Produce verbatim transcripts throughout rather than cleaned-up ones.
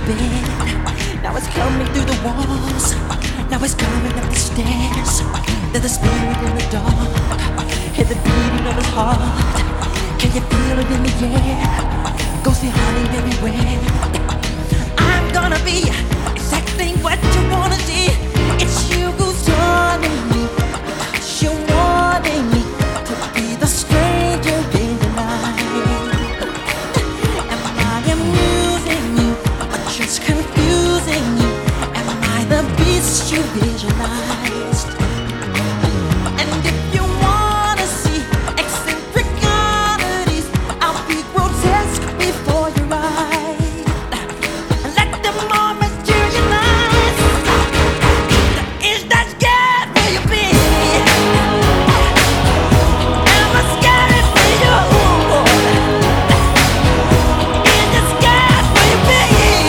bed. Now it's coming through the walls. Now it's coming up the stairs. There's a spirit in the dark. Hear the beating of his heart. Can you feel it in the air? Ghostly haunting everywhere. I'm gonna be exactly what you wanna see. It's you who's taunting me. You're wanting me to be the stranger in the night. Am I amusing you or just confusing you? Am I the beast you visualized? And if you wanna see eccentric oddities, I'll be grotesque before your eyes. Let them all materialize. Is that scared for you, baby? Am I scared for you? Is it scared for you, baby?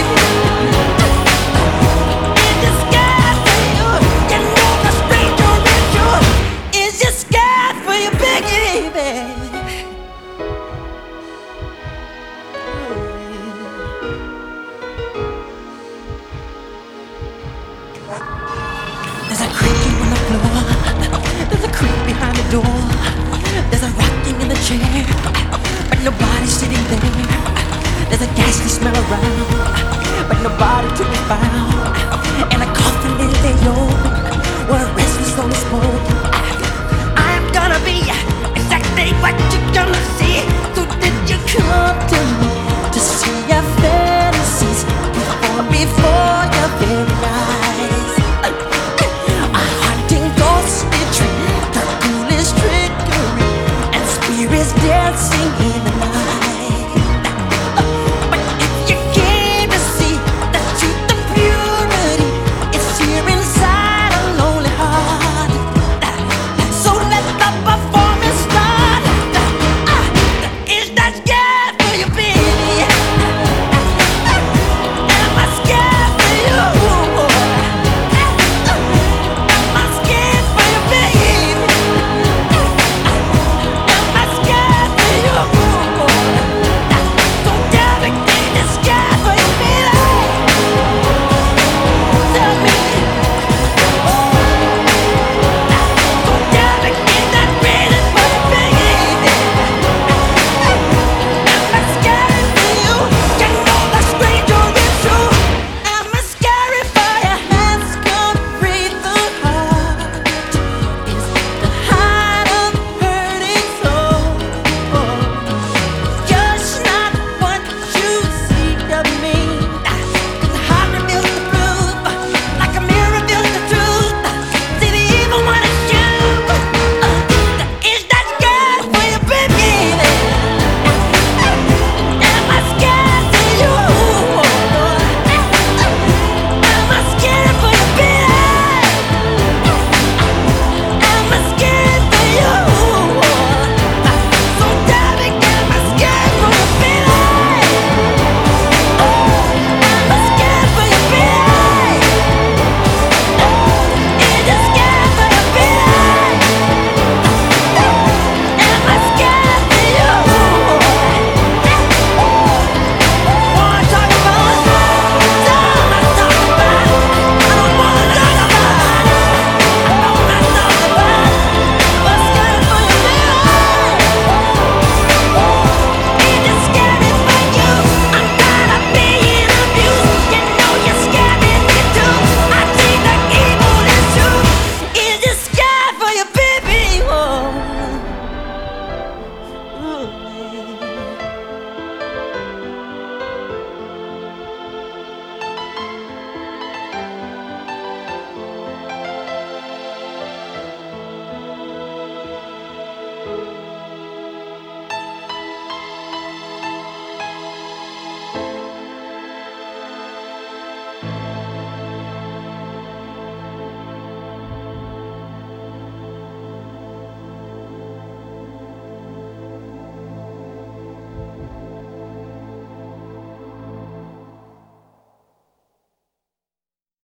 Is it scared for you? You know the stranger is you. Is it scared for you, baby? There's a creaking on the floor. There's a creep behind the door. There's a rocking in the chair, but nobody's sitting there. There's a ghastly smell around, but nobody to be found. And a coffin lay open, where a restless soul is spoken. I'm gonna be exactly what you're gonna see.